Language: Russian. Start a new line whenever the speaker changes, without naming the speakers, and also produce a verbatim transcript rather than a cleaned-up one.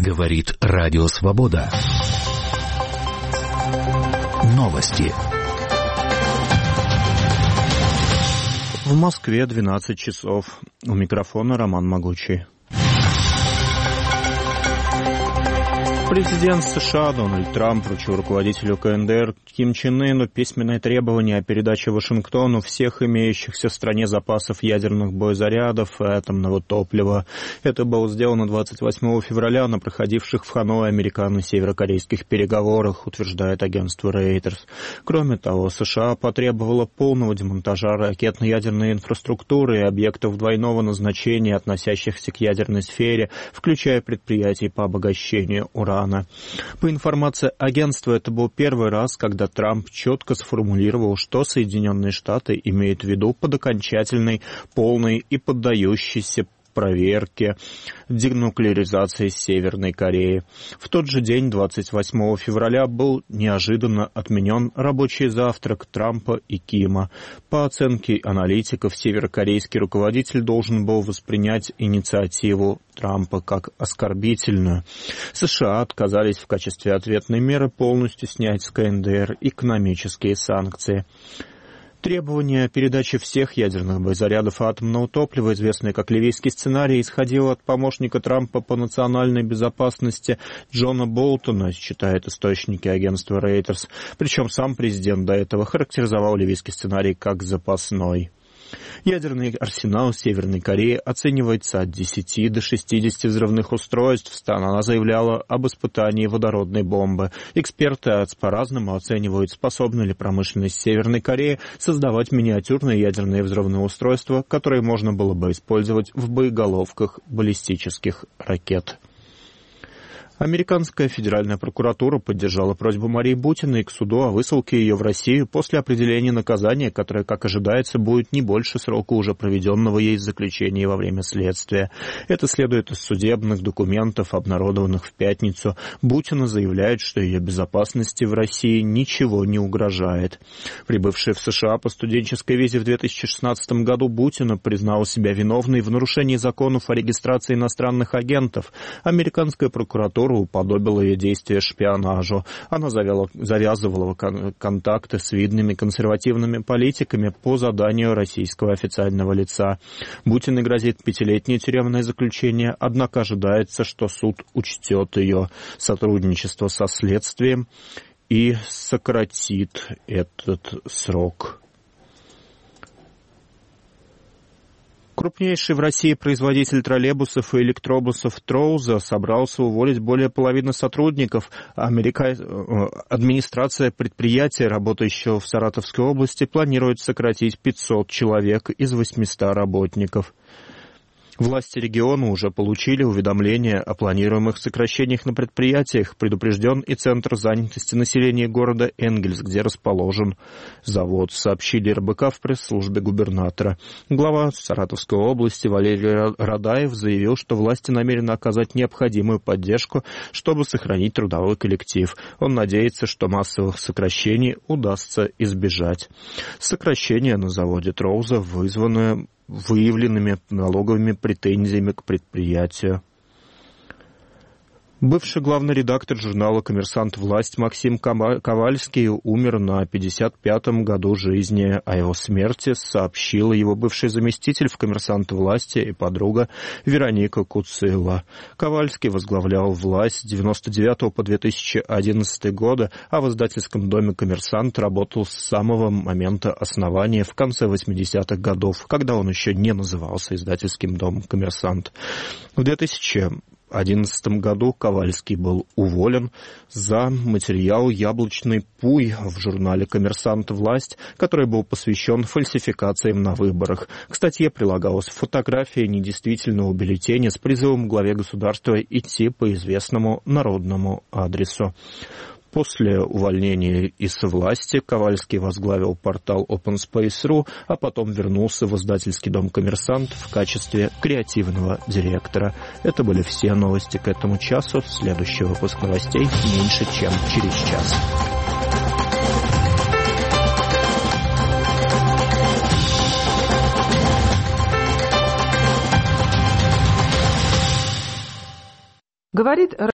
Говорит Радио Свобода. Новости.
В Москве двенадцать часов. У микрофона Роман Могучий. Президент США Дональд Трамп вручил руководителю ка эн дэ эр Ким Чен Ыну письменное требование о передаче Вашингтону всех имеющихся в стране запасов ядерных боезарядов и атомного топлива. Это было сделано двадцать восьмого февраля на проходивших в Ханое американо-северокорейских переговорах, утверждает агентство Reuters. Кроме того, США потребовала полного демонтажа ракетно-ядерной инфраструктуры и объектов двойного назначения, относящихся к ядерной сфере, включая предприятия по обогащению урана. По информации агентства, это был первый раз, когда Трамп четко сформулировал, что Соединенные Штаты имеют в виду под окончательной, полной и поддающейся проверке денуклеаризации Северной Кореи. В тот же день, двадцать восьмого февраля, был неожиданно отменен рабочий завтрак Трампа и Кима. По оценке аналитиков, северокорейский руководитель должен был воспринять инициативу Трампа как оскорбительную. США отказались в качестве ответной меры полностью снять с ка эн дэ эр экономические санкции. Требование о передаче всех ядерных боезарядов и атомного топлива, известное как ливийский сценарий, исходило от помощника Трампа по национальной безопасности Джона Болтона, считают источники агентства Reuters. Причем сам президент до этого характеризовал ливийский сценарий как запасной. Ядерный арсенал Северной Кореи оценивается от десяти до шестидесяти взрывных устройств. Она заявляла об испытании водородной бомбы. Эксперты по-разному оценивают, способна ли промышленность Северной Кореи создавать миниатюрные ядерные взрывные устройства, которые можно было бы использовать в боеголовках баллистических ракет. Американская федеральная прокуратура поддержала просьбу Марии Бутиной к суду о высылке ее в Россию после определения наказания, которое, как ожидается, будет не больше срока уже проведенного ей заключения во время следствия. Это следует из судебных документов, обнародованных в пятницу. Бутина заявляет, что ее безопасности в России ничего не угрожает. Прибывшая в США по студенческой визе в две тысячи шестнадцатом году, Бутина признала себя виновной в нарушении законов о регистрации иностранных агентов. Американская прокуратура уподобила ее действия шпионажу. Она завела, завязывала кон- контакты с видными консервативными политиками по заданию российского официального лица. Бутиной грозит пятилетнее тюремное заключение, однако ожидается, что суд учтет ее сотрудничество со следствием и сократит этот срок. Крупнейший в России производитель троллейбусов и электробусов Троуза собрался уволить более половины сотрудников. Америка... Администрация предприятия, работающего в Саратовской области, планирует сократить пятьсот человек из восьмисот работников. Власти региона уже получили уведомления о планируемых сокращениях на предприятиях. Предупрежден и Центр занятости населения города Энгельс, где расположен завод, сообщили эр бэ ка в пресс-службе губернатора. Глава Саратовской области Валерий Радаев заявил, что власти намерены оказать необходимую поддержку, чтобы сохранить трудовой коллектив. Он надеется, что массовых сокращений удастся избежать. Сокращение на заводе Троуза вызвано выявленными налоговыми претензиями к предприятию. Бывший главный редактор журнала «Коммерсант. Власть» Максим Ковальский умер на пятьдесят пятом году жизни. О его смерти сообщила его бывший заместитель в «Коммерсант. Власти» и подруга Вероника Куцилла. Ковальский возглавлял «Власть» с девяносто девятого по две тысячи одиннадцатый годы, а в издательском доме «Коммерсант» работал с самого момента основания в конце восьмидесятых годов, когда он еще не назывался издательским домом «Коммерсант». В две тысячи одиннадцатом году Ковальский был уволен за материал «Яблочный пуй» в журнале «Коммерсант. Власть», который был посвящен фальсификациям на выборах. К статье прилагалась фотография недействительного бюллетеня с призывом главе государства идти по известному народному адресу. После увольнения из власти Ковальский возглавил портал OpenSpace точка ру, а потом вернулся в издательский дом «Коммерсант» в качестве креативного директора. Это были все новости к этому часу. Следующий выпуск новостей меньше, чем через час.
Говорит